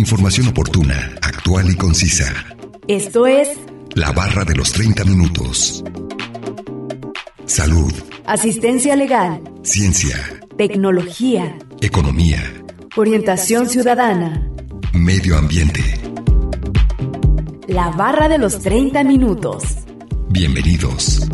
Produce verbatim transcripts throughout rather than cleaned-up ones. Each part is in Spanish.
Información oportuna, actual y concisa. Esto es La Barra de los treinta minutos. Salud. Asistencia legal. Ciencia. Tecnología. Economía. Orientación ciudadana. Medio ambiente. La Barra de los treinta minutos. Bienvenidos.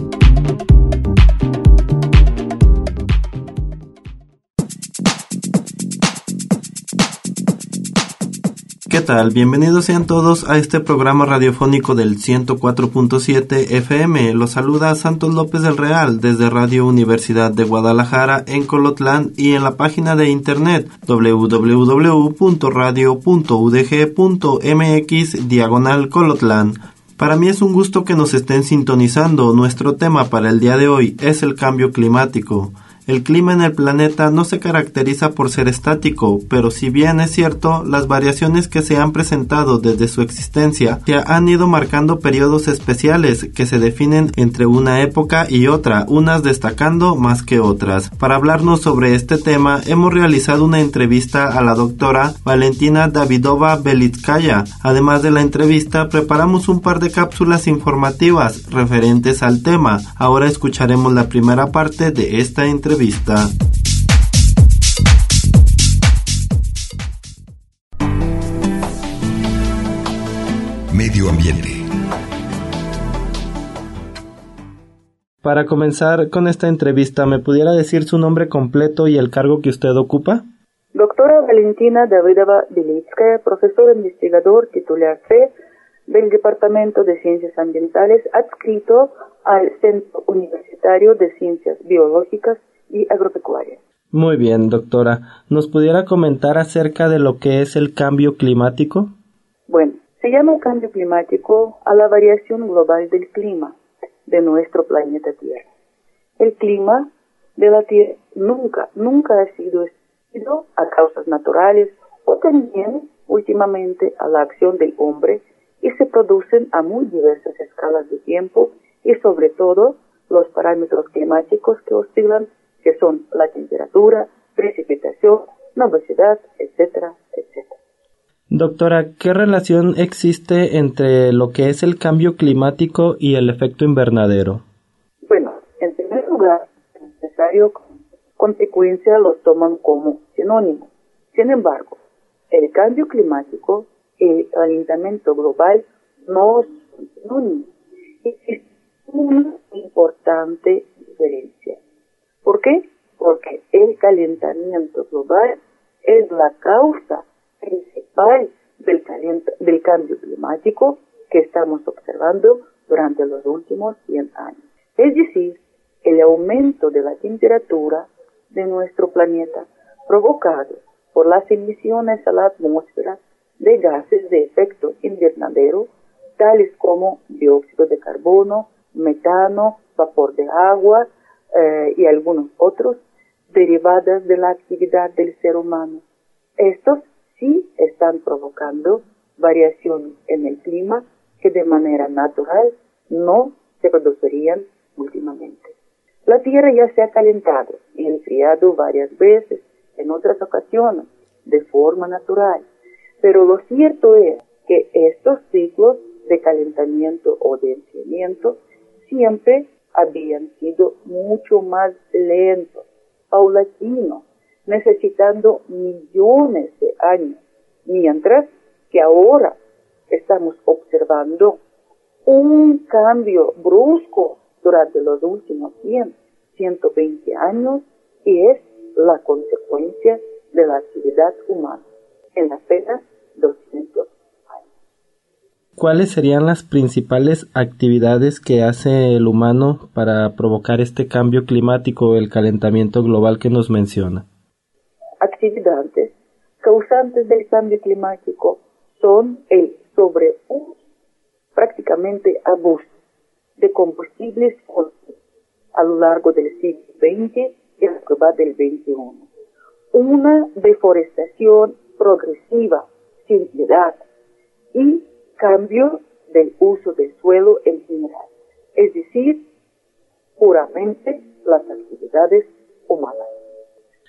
¿Qué tal? Bienvenidos sean todos a este programa radiofónico del ciento cuatro punto siete F M. Los saluda Santos López del Real desde Radio Universidad de Guadalajara en Colotlán y en la página de internet doble u doble u doble u punto radio punto u d g punto m x diagonal Colotlán. Para mí es un gusto que nos estén sintonizando. Nuestro tema para el día de hoy es el cambio climático. El clima en el planeta no se caracteriza por ser estático, pero si bien es cierto, las variaciones que se han presentado desde su existencia se han ido marcando periodos especiales que se definen entre una época y otra, unas destacando más que otras. Para hablarnos sobre este tema, hemos realizado una entrevista a la doctora Valentina Davidova Belitskaya. Además de la entrevista, preparamos un par de cápsulas informativas referentes al tema. Ahora escucharemos la primera parte de esta entrevista. Vista. Medio ambiente. Para comenzar con esta entrevista, ¿me pudiera decir su nombre completo y el cargo que usted ocupa? Doctora Valentina Davidova Belitskaya, profesor investigador titular C del Departamento de Ciencias Ambientales, adscrito al Centro Universitario de Ciencias Biológicas y Agropecuaria. Muy bien, doctora. ¿Nos pudiera comentar acerca de lo que es el cambio climático? Bueno, se llama cambio climático a la variación global del clima de nuestro planeta Tierra. El clima de la Tierra nunca, nunca ha sido debido a causas naturales o también últimamente a la acción del hombre y se producen a muy diversas escalas de tiempo y sobre todo los parámetros climáticos que oscilan, que son la temperatura, precipitación, nubosidad, etcétera, etcétera. Doctora, ¿qué relación existe entre lo que es el cambio climático y el efecto invernadero? Bueno, en primer lugar, es necesario consecuencia los toman como sinónimo. Sin embargo, el cambio climático y el calentamiento global no son sinónimos. Existe una importante diferencia. ¿Por qué? Porque el calentamiento global es la causa principal del, calent- del cambio climático que estamos observando durante los últimos cien años. Es decir, el aumento de la temperatura de nuestro planeta provocado por las emisiones a la atmósfera de gases de efecto invernadero, tales como dióxido de carbono, metano, vapor de agua, Eh, y algunos otros, derivadas de la actividad del ser humano. Estos sí están provocando variaciones en el clima que de manera natural no se producirían últimamente. La Tierra ya se ha calentado y enfriado varias veces en otras ocasiones de forma natural, pero lo cierto es que estos ciclos de calentamiento o de enfriamiento siempre habían sido mucho más lentos, paulatinos, necesitando millones de años, mientras que ahora estamos observando un cambio brusco durante los últimos cien, ciento veinte años y es la consecuencia de la actividad humana en apenas doscientos años. ¿Cuáles serían las principales actividades que hace el humano para provocar este cambio climático, el calentamiento global que nos menciona? Actividades causantes del cambio climático son el sobreuso, prácticamente abuso, de combustibles fósiles a lo largo del siglo veinte y lo que va del veintiuno. Una deforestación progresiva, sin piedad, y cambio del uso del suelo en general, es decir, puramente las actividades humanas.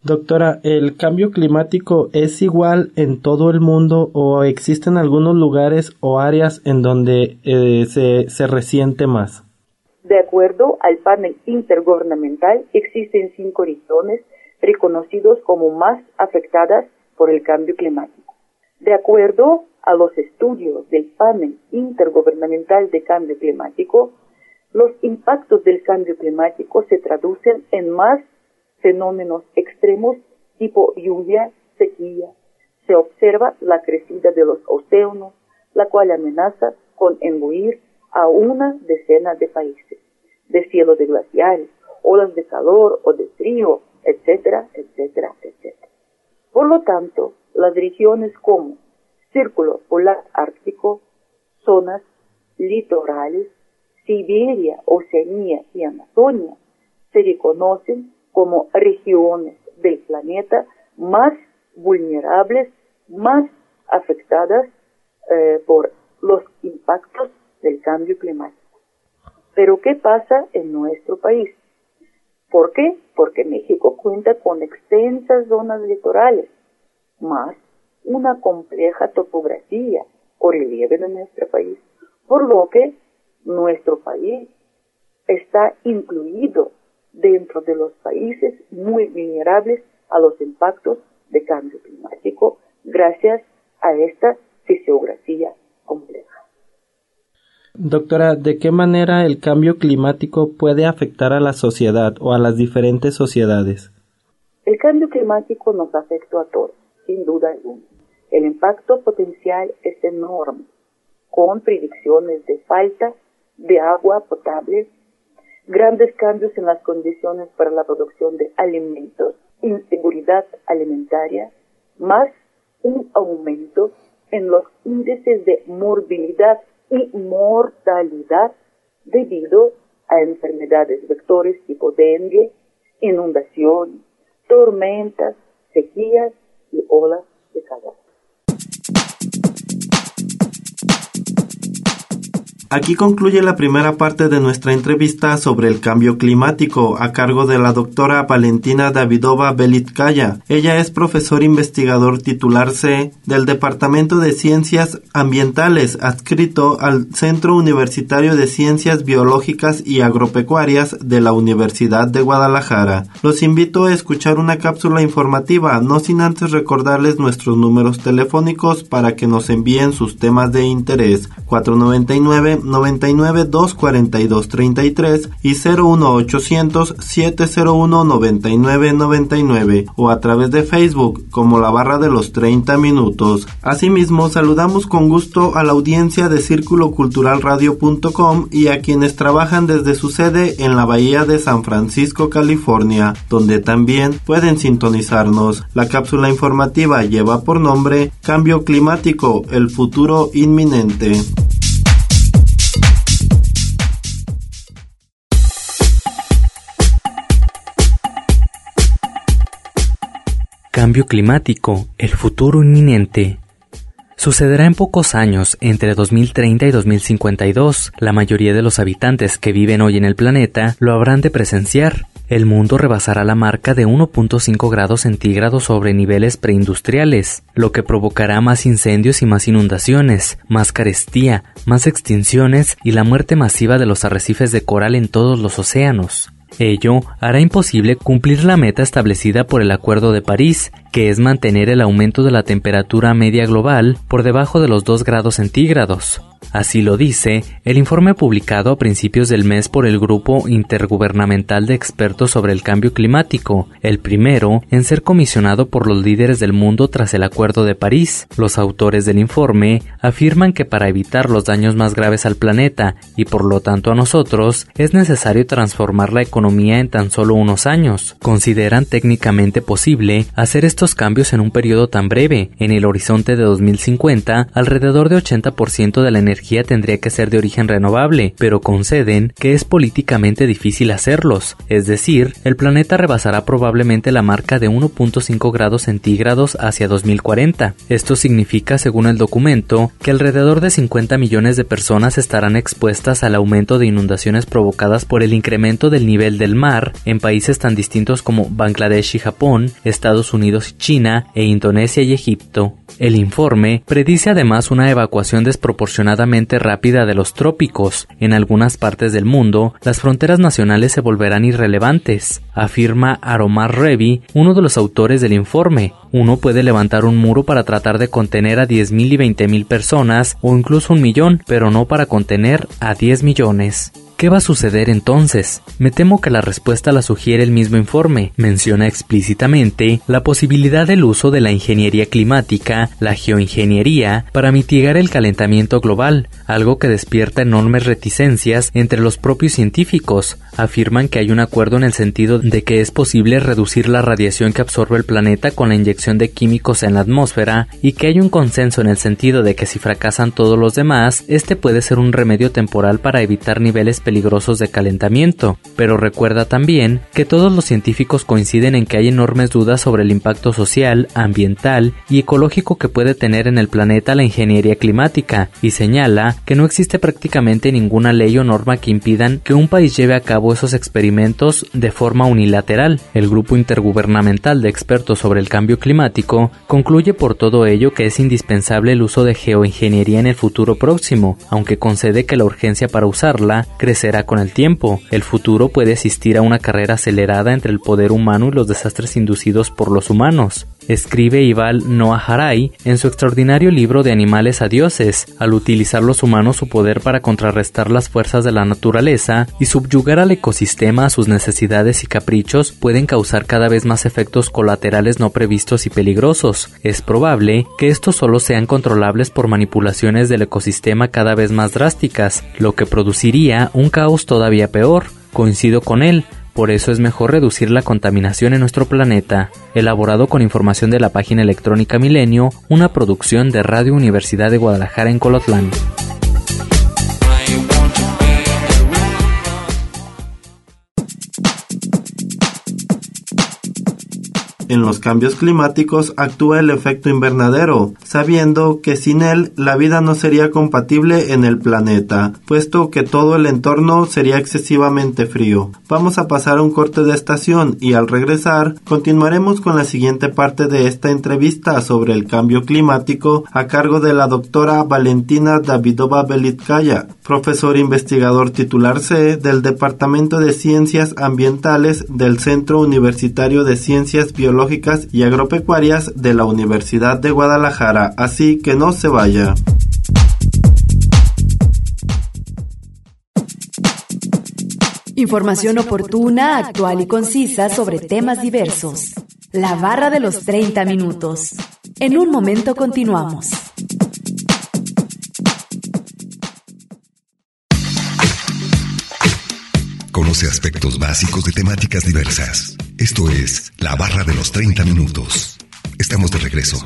Doctora, ¿el cambio climático es igual en todo el mundo o existen algunos lugares o áreas en donde eh, se, se resiente más? De acuerdo al panel intergubernamental, existen cinco regiones reconocidos como más afectadas por el cambio climático. De acuerdo a los estudios del panel intergubernamental de cambio climático, los impactos del cambio climático se traducen en más fenómenos extremos tipo lluvia, sequía. Se observa la crecida de los océanos, la cual amenaza con engullir a una decena de países, deshielo de glaciares, olas de calor o de frío, etcétera, etcétera, etcétera. Por lo tanto, las regiones como Círculo Polar Ártico, zonas litorales, Siberia, Oceanía y Amazonia se reconocen como regiones del planeta más vulnerables, más afectadas eh, por los impactos del cambio climático. Pero ¿qué pasa en nuestro país? ¿Por qué? Porque México cuenta con extensas zonas litorales, más una compleja topografía o relieve de nuestro país, por lo que nuestro país está incluido dentro de los países muy vulnerables a los impactos de cambio climático gracias a esta fisiografía compleja. Doctora, ¿de qué manera el cambio climático puede afectar a la sociedad o a las diferentes sociedades? El cambio climático nos afecta a todos, sin duda alguna. El impacto potencial es enorme, con predicciones de falta de agua potable, grandes cambios en las condiciones para la producción de alimentos, inseguridad alimentaria, más un aumento en los índices de morbilidad y mortalidad debido a enfermedades vectores tipo dengue, inundaciones, tormentas, sequías y olas de calor. Aquí concluye la primera parte de nuestra entrevista sobre el cambio climático a cargo de la doctora Valentina Davidova Belitkaya. Ella es profesor investigador titular C del Departamento de Ciencias Ambientales adscrito al Centro Universitario de Ciencias Biológicas y Agropecuarias de la Universidad de Guadalajara. Los invito a escuchar una cápsula informativa, no sin antes recordarles nuestros números telefónicos para que nos envíen sus temas de interés: cuatro noventa y nueve noventa y nueve dos cuarenta y dos treinta y tres y cero uno ochocientos siete cero uno noventa y nueve noventa y nueve o a través de Facebook como la barra de los treinta minutos. Asimismo, saludamos con gusto a la audiencia de círculo cultural radio punto com y a quienes trabajan desde su sede en la Bahía de San Francisco, California, donde también pueden sintonizarnos. La cápsula informativa lleva por nombre Cambio Climático, el futuro inminente. Cambio climático, el futuro inminente. Sucederá en pocos años, entre dos mil treinta y dos mil cincuenta y dos. La mayoría de los habitantes que viven hoy en el planeta lo habrán de presenciar. El mundo rebasará la marca de uno punto cinco grados centígrados sobre niveles preindustriales, lo que provocará más incendios y más inundaciones, más carestía, más extinciones y la muerte masiva de los arrecifes de coral en todos los océanos. Ello hará imposible cumplir la meta establecida por el Acuerdo de París, que es mantener el aumento de la temperatura media global por debajo de los dos grados centígrados. Así lo dice el informe publicado a principios del mes por el Grupo Intergubernamental de Expertos sobre el Cambio Climático, el primero en ser comisionado por los líderes del mundo tras el Acuerdo de París. Los autores del informe afirman que para evitar los daños más graves al planeta y por lo tanto a nosotros, es necesario transformar la economía en tan solo unos años. Consideran técnicamente posible hacer estos cambios en un periodo tan breve. En el horizonte de dos mil cincuenta, alrededor de ochenta por ciento de la energía energía tendría que ser de origen renovable, pero conceden que es políticamente difícil hacerlos, es decir, el planeta rebasará probablemente la marca de uno punto cinco grados centígrados hacia dos mil cuarenta. Esto significa, según el documento, que alrededor de cincuenta millones de personas estarán expuestas al aumento de inundaciones provocadas por el incremento del nivel del mar en países tan distintos como Bangladesh y Japón, Estados Unidos y China, e Indonesia y Egipto. El informe predice además una evacuación desproporcionadamente rápida de los trópicos. En algunas partes del mundo, las fronteras nacionales se volverán irrelevantes, afirma Aromar Revi, uno de los autores del informe. Uno puede levantar un muro para tratar de contener a diez mil y veinte mil personas, o incluso un millón, pero no para contener a diez millones. ¿Qué va a suceder entonces? Me temo que la respuesta la sugiere el mismo informe. Menciona explícitamente la posibilidad del uso de la ingeniería climática, la geoingeniería, para mitigar el calentamiento global, algo que despierta enormes reticencias entre los propios científicos. Afirman que hay un acuerdo en el sentido de que es posible reducir la radiación que absorbe el planeta con la inyección de químicos en la atmósfera, y que hay un consenso en el sentido de que si fracasan todos los demás, este puede ser un remedio temporal para evitar niveles peligrosos de calentamiento, pero recuerda también que todos los científicos coinciden en que hay enormes dudas sobre el impacto social, ambiental y ecológico que puede tener en el planeta la ingeniería climática, y señala que no existe prácticamente ninguna ley o norma que impidan que un país lleve a cabo esos experimentos de forma unilateral. El grupo intergubernamental de expertos sobre el cambio climático concluye por todo ello que es indispensable el uso de geoingeniería en el futuro próximo, aunque concede que la urgencia para usarla crece será con el tiempo. El futuro puede asistir a una carrera acelerada entre el poder humano y los desastres inducidos por los humanos. Escribe Yuval Noah Harari en su extraordinario libro de Animales a Dioses, al utilizar los humanos su poder para contrarrestar las fuerzas de la naturaleza y subyugar al ecosistema a sus necesidades y caprichos, pueden causar cada vez más efectos colaterales no previstos y peligrosos. Es probable que estos solo sean controlables por manipulaciones del ecosistema cada vez más drásticas, lo que produciría un caos todavía peor. Coincido con él. Por eso es mejor reducir la contaminación en nuestro planeta. Elaborado con información de la página electrónica Milenio, una producción de Radio Universidad de Guadalajara en Colotlán. En los cambios climáticos actúa el efecto invernadero, sabiendo que sin él la vida no sería compatible en el planeta, puesto que todo el entorno sería excesivamente frío. Vamos a pasar un corte de estación y al regresar continuaremos con la siguiente parte de esta entrevista sobre el cambio climático a cargo de la doctora Valentina Davidova Belitkaya, profesor investigador titular C del Departamento de Ciencias Ambientales del Centro Universitario de Ciencias Biológicas y Agropecuarias de la Universidad de Guadalajara, así que no se vaya. Información oportuna, actual y concisa sobre temas diversos. La barra de los treinta minutos. En un momento continuamos. Conoce aspectos básicos de temáticas diversas. Esto es La Barra de los treinta minutos. Estamos de regreso.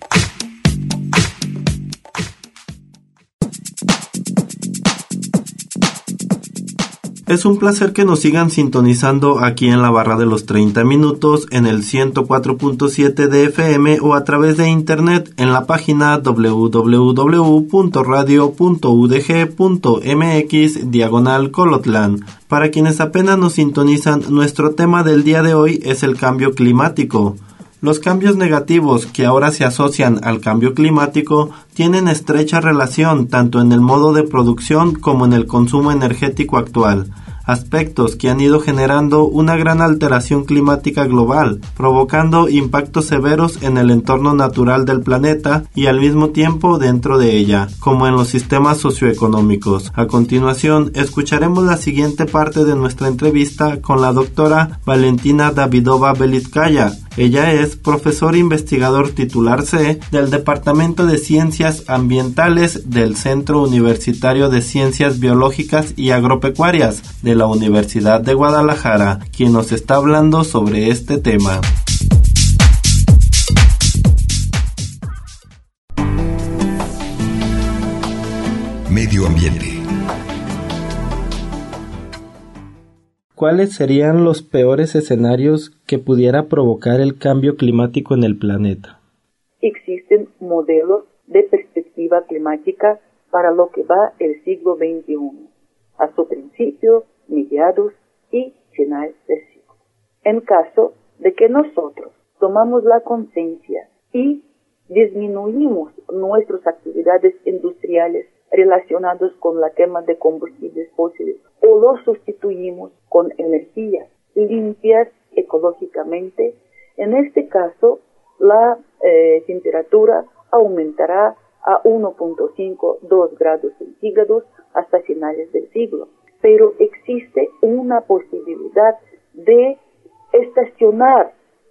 Es un placer que nos sigan sintonizando aquí en la barra de los treinta minutos en el ciento cuatro punto siete de F M o a través de internet en la página doble u doble u doble u punto radio punto u d g punto m x diagonal Colotlán. Para quienes apenas nos sintonizan, nuestro tema del día de hoy es el cambio climático. Los cambios negativos que ahora se asocian al cambio climático tienen estrecha relación tanto en el modo de producción como en el consumo energético actual, aspectos que han ido generando una gran alteración climática global, provocando impactos severos en el entorno natural del planeta y al mismo tiempo dentro de ella, como en los sistemas socioeconómicos. A continuación, escucharemos la siguiente parte de nuestra entrevista con la doctora Valentina Davidova Belitkaya. Ella es profesor investigador titular C del Departamento de Ciencias Ambientales del Centro Universitario de Ciencias Biológicas y Agropecuarias de la Universidad de Guadalajara, quien nos está hablando sobre este tema. Medio ambiente. ¿Cuáles serían los peores escenarios que pudiera provocar el cambio climático en el planeta? Existen modelos de perspectiva climática para lo que va el siglo veintiuno, a su principio, mediados y final del siglo. En caso de que nosotros tomamos la conciencia y disminuimos nuestras actividades industriales relacionadas con la quema de combustibles fósiles o los sustituimos con energías limpias ecológicamente, en este caso la eh, temperatura aumentará a uno punto cinco a dos grados centígrados hasta finales del siglo. Pero existe una posibilidad de estacionar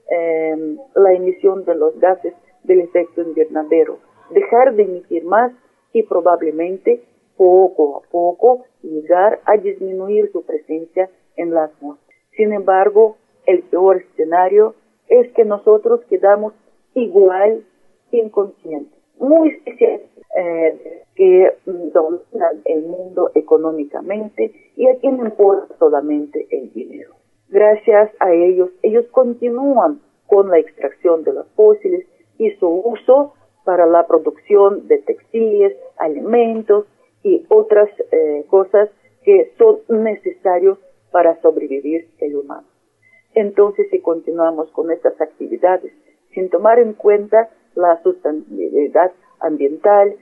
eh, la emisión de los gases del efecto invernadero, dejar de emitir más y probablemente poco a poco llegar a disminuir su presencia en la atmósfera. Sin embargo, el peor escenario es que nosotros quedamos igual inconscientes, muy especiales, eh, que dominan el mundo económicamente y a quien importa solamente el dinero. Gracias a ellos, ellos continúan con la extracción de los fósiles y su uso para la producción de textiles, alimentos y otras eh, cosas que son necesarios para sobrevivir el humano. Entonces, si continuamos con estas actividades sin tomar en cuenta la sustentabilidad ambiental,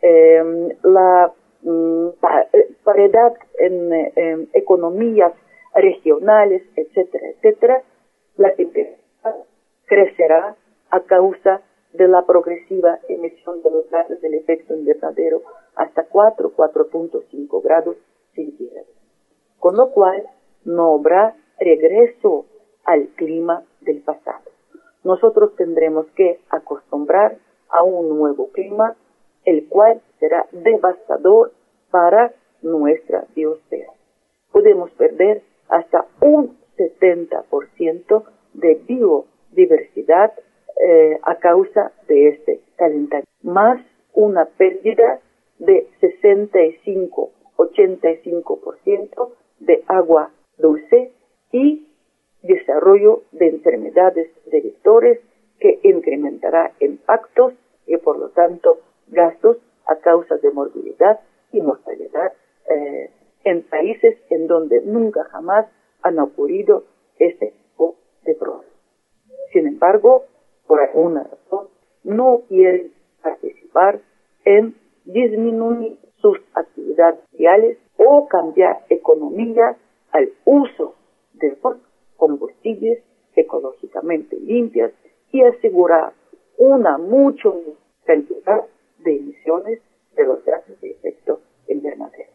eh, la mm, paridad en, en economías regionales, etcétera, etcétera, la temperatura crecerá a causa de la progresiva emisión de los gases del efecto invernadero hasta cuatro, cuatro punto cinco grados centígrados. Con lo cual, no habrá regreso al clima del pasado. Nosotros tendremos que acostumbrar a un nuevo clima, el cual será devastador para nuestra biosfera. Podemos perder hasta un setenta por ciento de biodiversidad eh, a causa de este calentamiento, más una pérdida de sesenta y cinco a ochenta y cinco por ciento de agua dulce y desarrollo de enfermedades de vectores que incrementará impactos y por lo tanto gastos a causa de morbilidad y mortalidad eh, en países en donde nunca jamás han ocurrido este tipo de problemas. Sin embargo, por alguna razón, no quieren participar en disminuir sus actividades sociales o cambiar economía al uso de combustibles ecológicamente limpias y asegurar una mucho mayor cantidad de emisiones de los gases de efecto invernadero.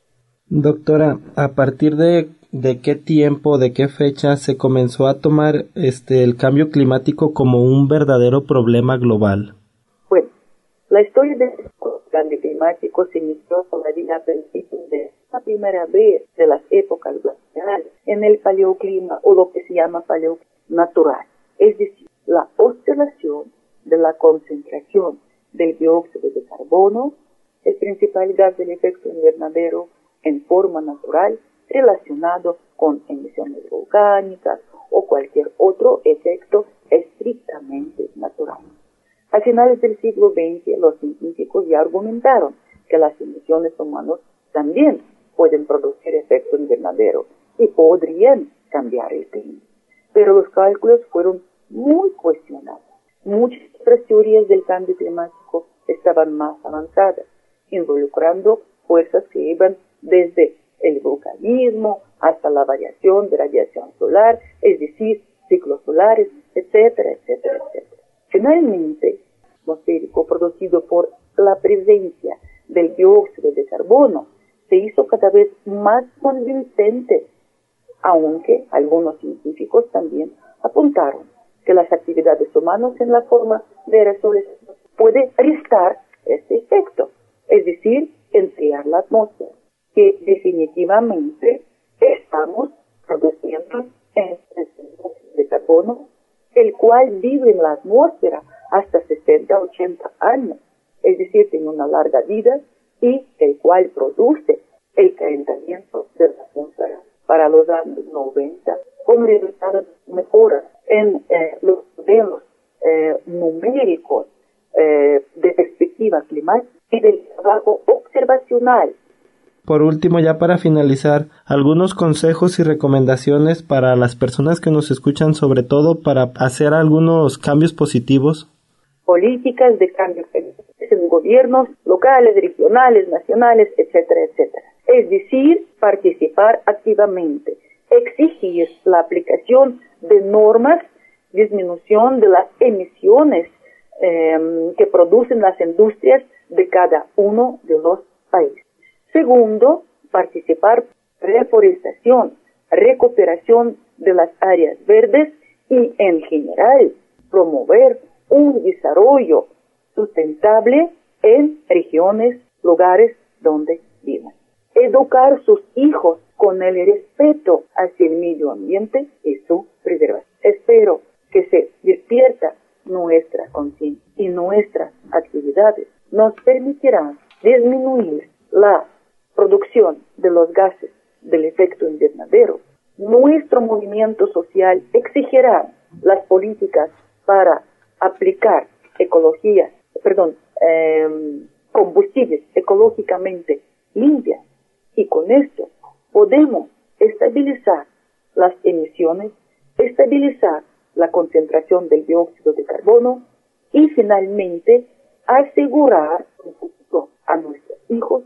Doctora, ¿a partir de, de qué tiempo, de qué fecha se comenzó a tomar este el cambio climático como un verdadero problema global? Bueno, la historia del cambio climático se inició todavía a principios de la primera vez de las épocas glaciales en el paleoclima o lo que se llama paleoclima natural, es decir, la oscilación de la concentración del dióxido de carbono, el principal gas del efecto invernadero, en forma natural relacionado con emisiones volcánicas o cualquier otro efecto estrictamente natural. A finales del siglo veinte, los científicos ya argumentaron que las emisiones humanas también pueden producir efecto invernadero y podrían cambiar el clima. Pero los cálculos fueron muy cuestionados. Muchas otras teorías del cambio climático estaban más avanzadas, involucrando fuerzas que iban desde el vulcanismo hasta la variación de radiación solar, es decir, ciclos solares, etcétera, etcétera, etcétera. Finalmente, el atmosférico producido por la presencia del dióxido de carbono se hizo cada vez más convincente, aunque algunos científicos también apuntaron que las actividades humanas en la forma de aerosoles pueden restar este efecto, es decir, enfriar la atmósfera, que definitivamente estamos produciendo dióxido de carbono, el cual vive en la atmósfera hasta sesenta a ochenta años, es decir, tiene una larga vida y el cual produce el calentamiento de la atmósfera para los años noventa, con resultados mejoras en eh, los modelos eh, numéricos eh, de perspectiva climática y del trabajo observacional. Por último, ya para finalizar, algunos consejos y recomendaciones para las personas que nos escuchan, sobre todo para hacer algunos cambios positivos. Políticas de cambio en gobiernos locales, regionales, nacionales, etcétera, etcétera. Es decir, participar activamente, exigir la aplicación de normas, disminución de las emisiones eh, que producen las industrias de cada uno de los países. Segundo, participar en reforestación, recuperación de las áreas verdes y, en general, promover un desarrollo sustentable en regiones, lugares donde vivan. Educar a sus hijos con el respeto hacia el medio ambiente y su preservación. Espero que se despierta nuestra conciencia y nuestras actividades nos permitirán disminuir la producción de los gases del efecto invernadero. Nuestro movimiento social exigirá las políticas para aplicar ecología, perdón, eh, combustibles ecológicamente limpias, y con esto podemos estabilizar las emisiones, estabilizar la concentración del dióxido de carbono y finalmente asegurar un futuro a nuestros hijos.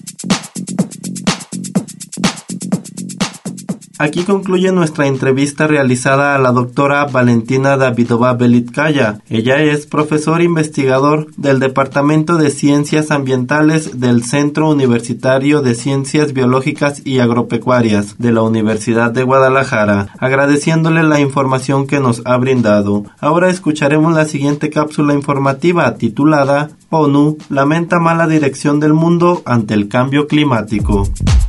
Aquí concluye nuestra entrevista realizada a la doctora Valentina Davidova Belitkaya. Ella es profesor investigador del Departamento de Ciencias Ambientales del Centro Universitario de Ciencias Biológicas y Agropecuarias de la Universidad de Guadalajara, agradeciéndole la información que nos ha brindado. Ahora escucharemos la siguiente cápsula informativa titulada ONU lamenta mala dirección del mundo ante el cambio climático.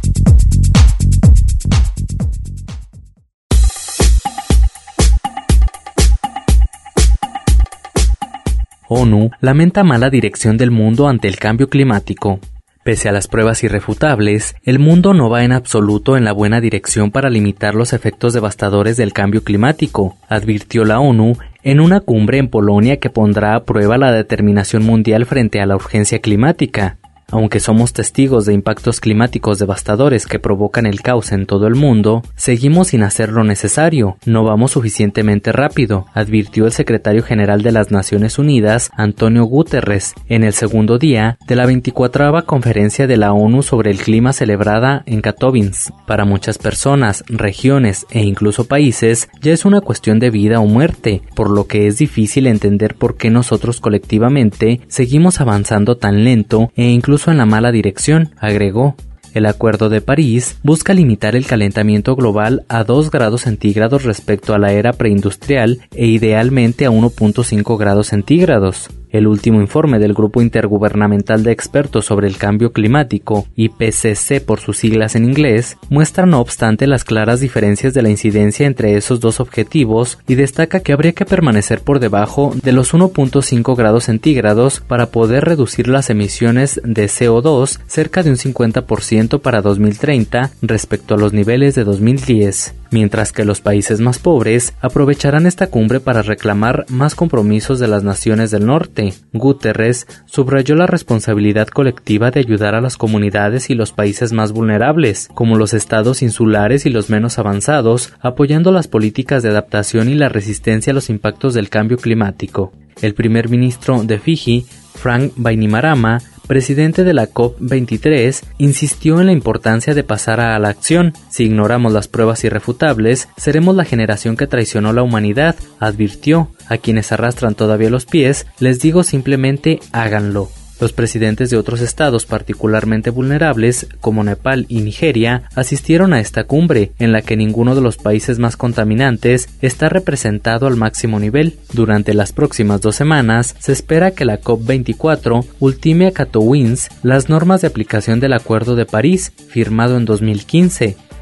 ONU lamenta mala dirección del mundo ante el cambio climático. Pese a las pruebas irrefutables, el mundo no va en absoluto en la buena dirección para limitar los efectos devastadores del cambio climático, advirtió la ONU en una cumbre en Polonia que pondrá a prueba la determinación mundial frente a la urgencia climática. Aunque somos testigos de impactos climáticos devastadores que provocan el caos en todo el mundo, seguimos sin hacer lo necesario, no vamos suficientemente rápido, advirtió el secretario general de las Naciones Unidas, Antonio Guterres, en el segundo día de la veinticuatrava Conferencia de la ONU sobre el Clima celebrada en Katowice. Para muchas personas, regiones e incluso países, ya es una cuestión de vida o muerte, por lo que es difícil entender por qué nosotros colectivamente seguimos avanzando tan lento e incluso en la mala dirección, agregó. El Acuerdo de París busca limitar el calentamiento global a dos grados centígrados respecto a la era preindustrial e idealmente a uno punto cinco grados centígrados. El último informe del Grupo Intergubernamental de Expertos sobre el Cambio Climático, I P C C por sus siglas en inglés, muestra no obstante las claras diferencias de la incidencia entre esos dos objetivos y destaca que habría que permanecer por debajo de los uno punto cinco grados centígrados para poder reducir las emisiones de C O dos cerca de un cincuenta por ciento para dos mil treinta respecto a los niveles de dos mil diez. Mientras que los países más pobres aprovecharán esta cumbre para reclamar más compromisos de las naciones del norte. Guterres subrayó la responsabilidad colectiva de ayudar a las comunidades y los países más vulnerables, como los estados insulares y los menos avanzados, apoyando las políticas de adaptación y la resistencia a los impactos del cambio climático. El primer ministro de Fiji, Frank Bainimarama, presidente de la COP veintitrés, insistió en la importancia de pasar a la acción. Si ignoramos las pruebas irrefutables, seremos la generación que traicionó la humanidad, advirtió. A quienes arrastran todavía los pies, les digo simplemente háganlo. Los presidentes de otros estados particularmente vulnerables, como Nepal y Nigeria, asistieron a esta cumbre, en la que ninguno de los países más contaminantes está representado al máximo nivel. Durante las próximas dos semanas, se espera que la COP veinticuatro ultime a Katowice las normas de aplicación del Acuerdo de París, firmado en dos mil quince.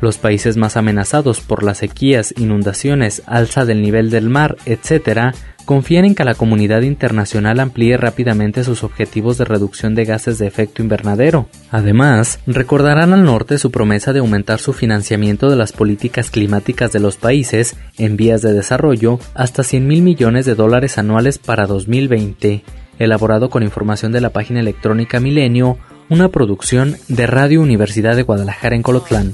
Los países más amenazados por las sequías, inundaciones, alza del nivel del mar, etcétera, confían en que la comunidad internacional amplíe rápidamente sus objetivos de reducción de gases de efecto invernadero. Además, recordarán al norte su promesa de aumentar su financiamiento de las políticas climáticas de los países en vías de desarrollo hasta cien mil millones de dólares anuales para dos mil veinte, elaborado con información de la página electrónica Milenio, una producción de Radio Universidad de Guadalajara en Colotlán.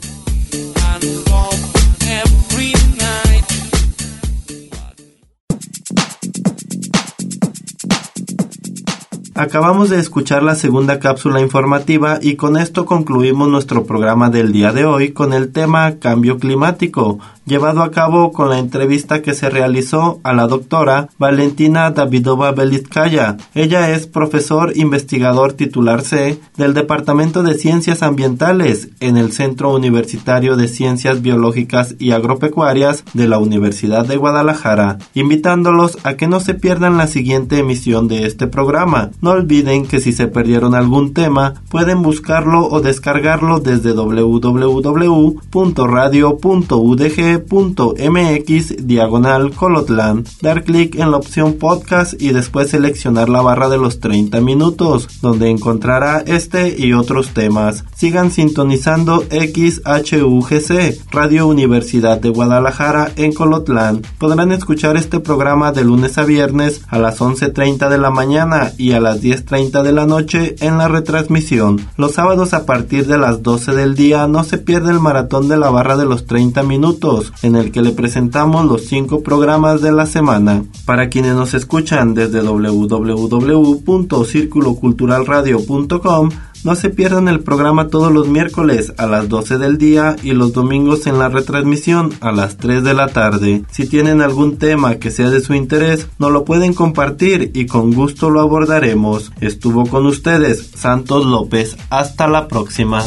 Acabamos de escuchar la segunda cápsula informativa y con esto concluimos nuestro programa del día de hoy con el tema Cambio Climático, llevado a cabo con la entrevista que se realizó a la doctora Valentina Davidova Belitskaya. Ella es profesor investigador titular C del Departamento de Ciencias Ambientales en el Centro Universitario de Ciencias Biológicas y Agropecuarias de la Universidad de Guadalajara, invitándolos a que no se pierdan la siguiente emisión de este programa. No olviden que si se perdieron algún tema, pueden buscarlo o descargarlo desde doble u doble u doble u punto radio punto u d g punto m x diagonal Colotlán, dar clic en la opción podcast y después seleccionar la barra de los treinta minutos, donde encontrará este y otros temas. Sigan sintonizando X H U G C, Radio Universidad de Guadalajara en Colotlán. Podrán escuchar este programa de lunes a viernes a las once treinta de la mañana y a las diez treinta de la noche en la retransmisión. Los sábados a partir de las doce del día no se pierde el maratón de la barra de los treinta minutos, en el que le presentamos los cinco programas de la semana. Para quienes nos escuchan desde doble u doble u doble u punto círculo cultural radio punto com, no se pierdan el programa todos los miércoles a las doce del día y los domingos en la retransmisión a las tres de la tarde. Si tienen algún tema que sea de su interés, nos lo pueden compartir y con gusto lo abordaremos. Estuvo con ustedes Santos López. Hasta la próxima.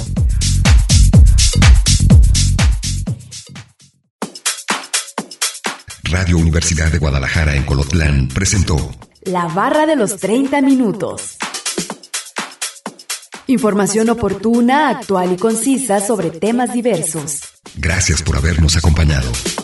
Radio Universidad de Guadalajara en Colotlán presentó La Barra de los treinta minutos. Información oportuna, actual y concisa sobre temas diversos. Gracias por habernos acompañado.